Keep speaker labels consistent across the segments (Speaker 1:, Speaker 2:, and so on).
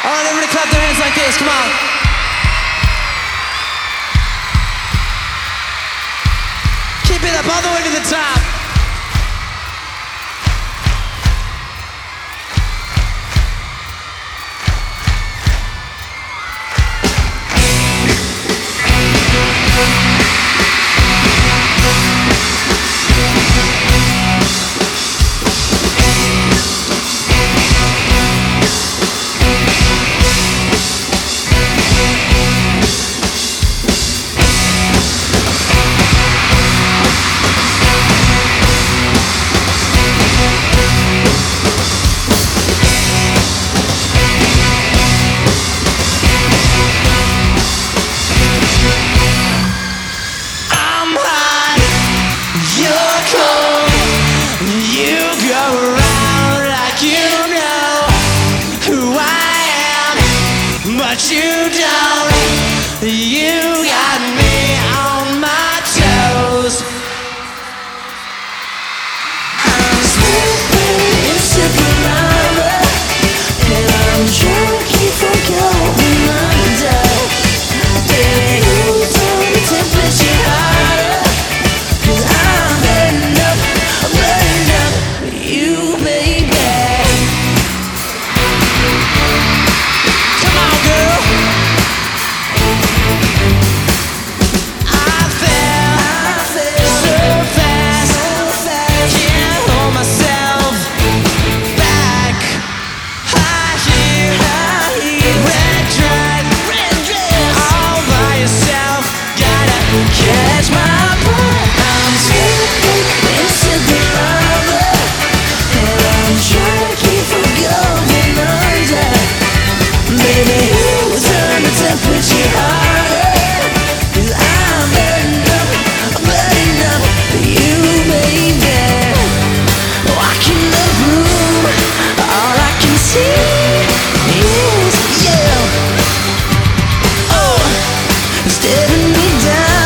Speaker 1: Alright, everybody clap their hands like this, come on. Keep it up all the way to the top. But you don't, you got me on my toes. I'm slipping into the lava, and I'm drinking for going under. Baby, you turn the temperature hotter, 'cause I'm burning up you, baby. Catch my breath, I'm slipping into the lava, and I'm drinking for going under. Baby, you turn the temperature harder, 'cause I'm burning up you, baby. Walking the room, all I can see is you. Oh, staring me down.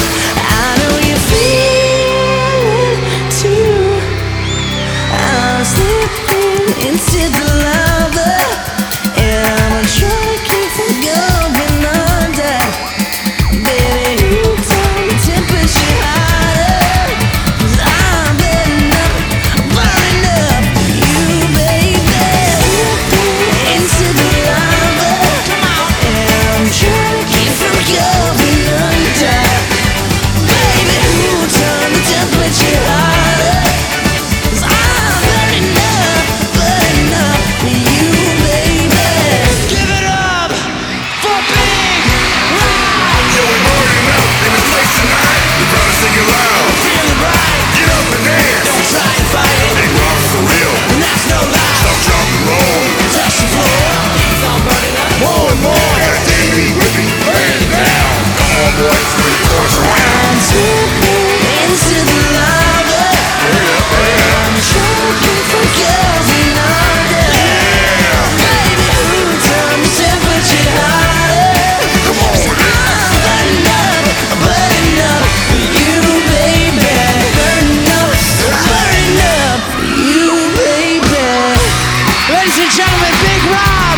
Speaker 1: Into the lava, and I'm drinking for going under. Baby, you turn the temperature hotter, 'cause I'm burning up you, baby. Into the lava, and I'm drinking for going under. Baby, you turn the temperature hotter, 'cause I'm burning up you, baby. Give it up for Big Rob.
Speaker 2: Yo, we're burning up in the place tonight. We gotta sing it loud.
Speaker 1: Feeling right.
Speaker 2: Get up and dance.
Speaker 1: Don't try and fight it.
Speaker 2: Big Rob's for real.
Speaker 1: And that's no lie.
Speaker 2: Stop, jump, and roll.
Speaker 1: Touch the floor. Keep on burning up more and more.
Speaker 2: Gotta dig me with me, lay it down. Come on, boys, bring the chorus around.
Speaker 1: I'm slipping into the lava, I'm choking for going under. Baby, who turned the temperature hotter?
Speaker 2: Come on with it.
Speaker 1: I'm burning up you, baby. Burning up you, baby. Ladies and gentlemen, Big Rob.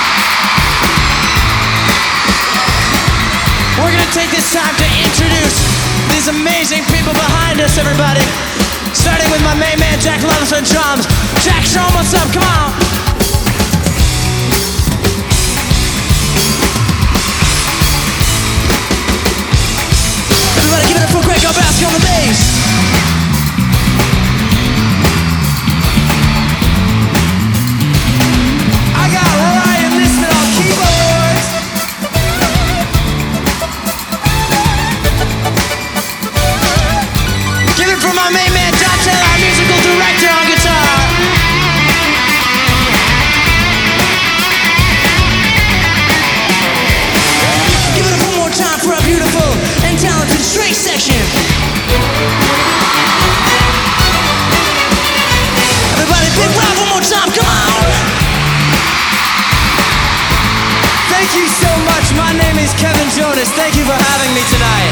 Speaker 1: We're gonna take this time to introduce these amazing people behind us, everybody. Starting with my main man, Jack Loves on drums. Jack, show 'em what's up, come on. Everybody give it up for Greg Obasky on the bass. I got Ryan listed on keyboards. Give it for my main man, John Taylor, our musical director on guitar. Give it up one more time for our beautiful and talented string section. Everybody, Big Rob, one more time, come on. Thank you so much. My name is Kevin Jonas. Thank you for having me tonight.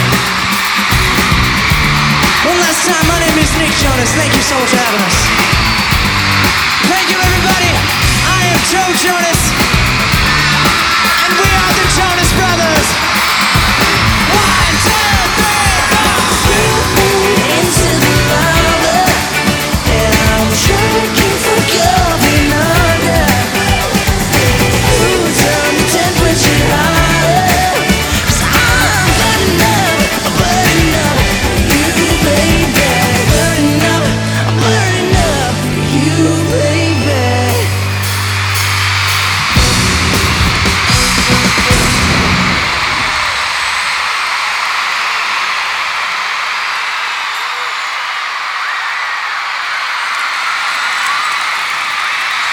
Speaker 1: One last time, my name is Nick Jonas. Thank you so much for having us. Thank you, everybody. I am Joe Jonas.